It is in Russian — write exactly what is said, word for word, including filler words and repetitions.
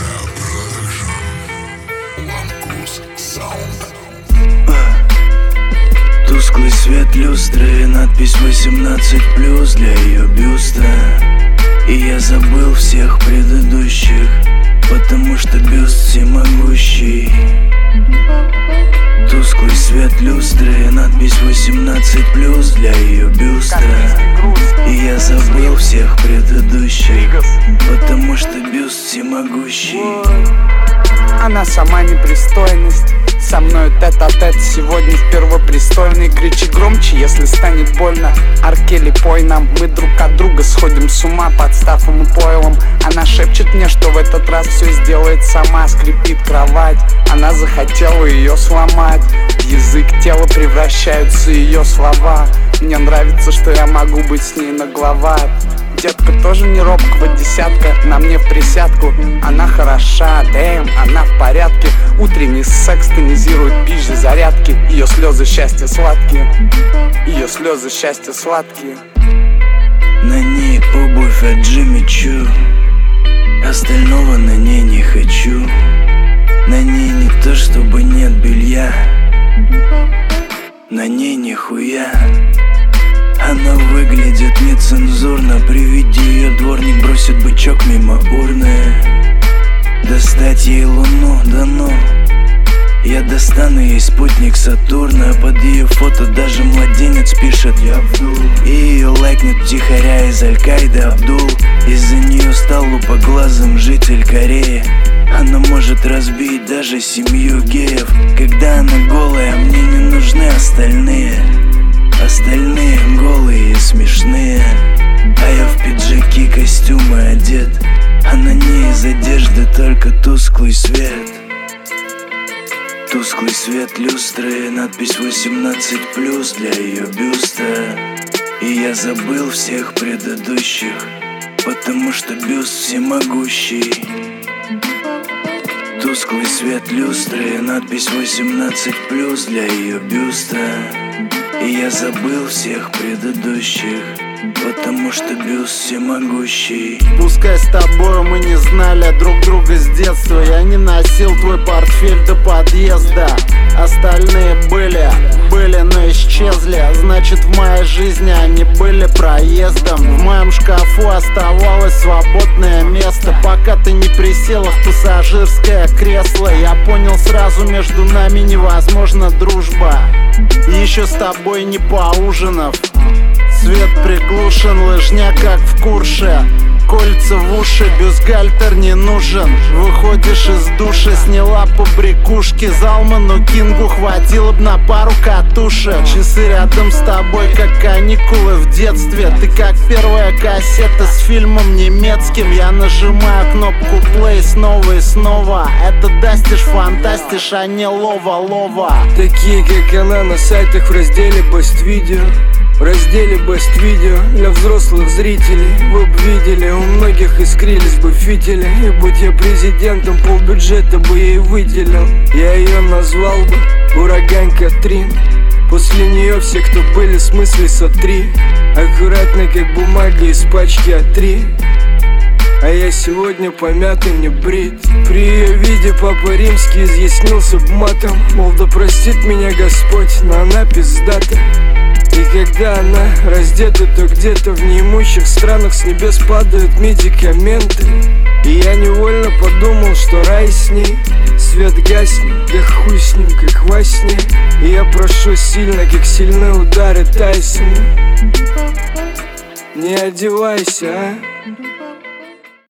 Тусклый свет люстры, надпись восемнадцать плюс для ее бюста. И я забыл всех предыдущих, потому что бюст всемогущий. Тусклый свет люстры, надпись восемнадцать плюс для ее бюста. И я забыл всех предыдущих, потому что бюст всемогущий. Она сама непристойность, со мной тет-а-тет сегодня в первопрестольной. Кричи громче, если станет больно. Аркели, пой нам, мы друг от друга сходим с ума под стафом и пойлом. Она шепчет мне, что в этот раз все сделает сама. Скрипит кровать, она захотела ее сломать. В язык тела превращаются ее слова. Мне нравится, что я могу быть с ней нагловат. Детка тоже не робкого десятка, на мне в присядку. Она хороша, дэм, она в порядке. Утренний секс тонизирует пизжи зарядки. Ее слезы счастья сладкие, ее слезы счастья сладкие. На ней обувь от Джимми Чу, остального на ней не хочу. На ней не то чтобы нет белья, на ней нихуя. Она выглядит нецензурно, при виде ее дворник бросит бычок мимо урны. Достать ей луну, да ну. Я достану ей спутник Сатурна. Под ее фото даже младенец пишет «Я Абдул». И ее лайкнет втихаря из Аль-Каиды Абдул. Из-за нее стал лупоглазым житель Кореи. Она может разбить даже семью геев. Когда она голая, мне не нужны остальные. Остальные голые и смешные. А я в пиджаки, костюмы одет, а на ней из одежды только тусклый свет. Тусклый свет люстры, надпись восемнадцать плюс для ее бюста. И я забыл всех предыдущих, потому что бюст всемогущий. Тусклый свет люстры, надпись восемнадцать плюс для ее бюста. И я забыл всех предыдущих, потому что бюст всемогущий. Пускай с тобою мы не знали друг друга с детства. Я не носил твой портфель до подъезда. Остальные были, были, но исчезли. Значит, в моей жизни они были проездом. В моем шкафу оставалось свободное место, пока ты не присела в пассажирское кресло. Я понял сразу, между нами невозможна дружба. Еще с тобой не поужинав. Свет приглушен, лыжня как в Курше. Кольца в уши, бюстгальтер не нужен. Выходишь из душа, сняла побрякушки. Залману Кингу хватило б на пару катушек. Часы рядом с тобой, как каникулы в детстве. Ты как первая кассета с фильмом немецким. Я нажимаю кнопку play снова и снова. Это дастишь, фантастиш, а не лова-лова. Такие как она на сайтах в разделе Best Video. В разделе Best Video для взрослых зрителей. Вы б видели, у многих искрились бы фитили. И будь я президентом, полбюджета бы ей выделил. Я ее назвал бы Ураган Катрин. После нее все, кто были, в смысле сотри. Аккуратно, как бумага из пачки а три. А я сегодня помятый, не брит. При ее виде Папа Римский изъяснился б матом. Мол, да простит меня Господь, но она пиздата. И когда она раздета, то где-то в неимущих странах с небес падают медикаменты. И я невольно подумал, что рай с ней. Свет гаснет, да хуй с ним, как во сне. И я прошу сильно, как сильны удары Тайсона. Не одевайся, а?